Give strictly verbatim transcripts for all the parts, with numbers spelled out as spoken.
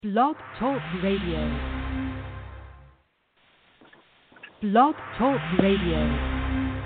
Blog Talk Radio. Blog Talk Radio.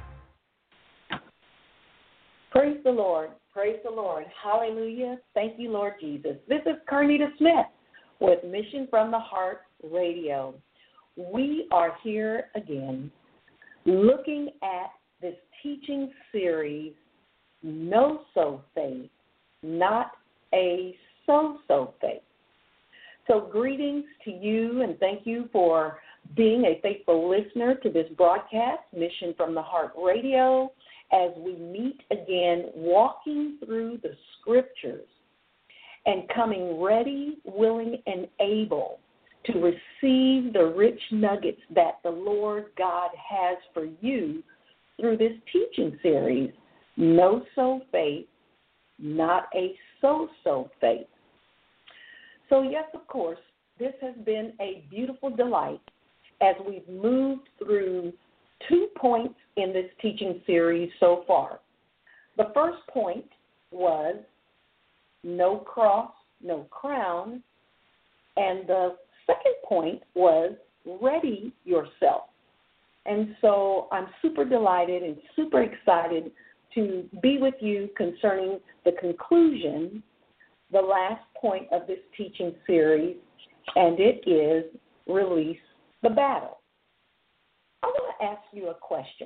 Praise the Lord. Praise the Lord. Hallelujah. Thank you, Lord Jesus. This is Carnita Smith with Mission from the Heart Radio. We are here again looking at this teaching series, No So Faith, Not a So-So Faith. So greetings to you, and thank you for being a faithful listener to this broadcast, Mission from the Heart Radio, as we meet again, walking through the Scriptures and coming ready, willing, and able to receive the rich nuggets that the Lord God has for you through this teaching series, No So Faith, Not a So-So Faith. So, yes, of course, this has been a beautiful delight as we've moved through two points in this teaching series so far. The first point was no cross, no crown, and the second point was ready yourself. And so I'm super delighted and super excited to be with you concerning the conclusion, the last point of this teaching series, and it is release the battle. I want to ask you a question.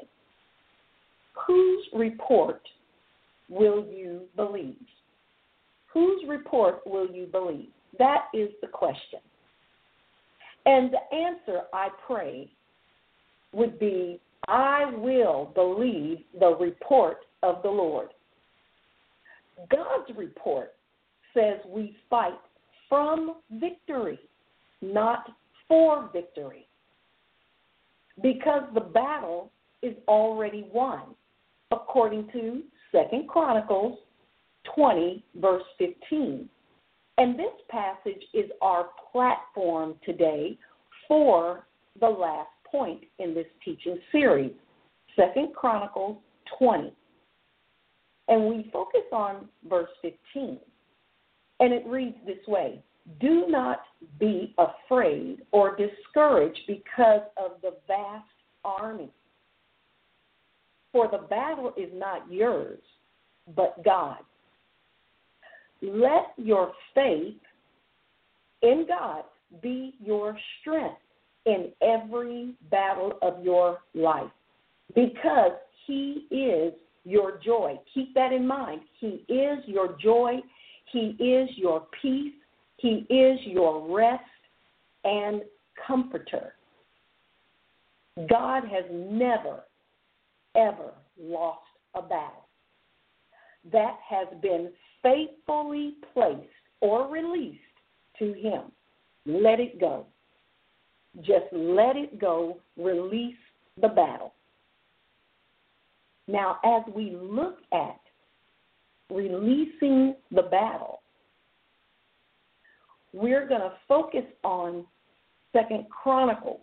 Whose report will you believe? Whose report will you believe? That is the question. And the answer, I pray, would be, I will believe the report of the Lord. God's report says we fight from victory, not for victory, because the battle is already won, according to Second Chronicles twenty, verse fifteen. And this passage is our platform today for the last point in this teaching series, Second Chronicles twenty. And we focus on verse fifteen. And it reads this way: do not be afraid or discouraged because of the vast army. For the battle is not yours, but God. Let your faith in God be your strength in every battle of your life, because He is your joy. Keep that in mind. He is your joy. He is your peace. He is your rest and comforter. God has never, ever lost a battle that has been faithfully placed or released to Him. Let it go. Just let it go. Release the battle. Now, as we look at releasing the battle, we're going to focus on Second Chronicles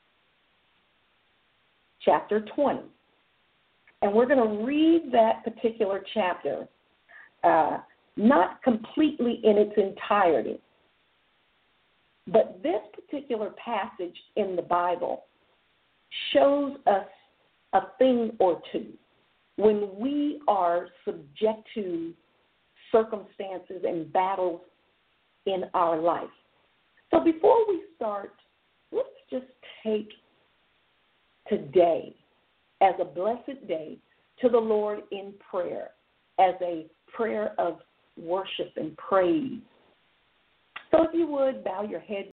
chapter twenty. And we're going to read that particular chapter, uh, not completely in its entirety. But this particular passage in the Bible shows us a thing or two when we are subject to circumstances and battles in our life. So before we start, let's just take today as a blessed day to the Lord in prayer, as a prayer of worship and praise. So if you would, bow your head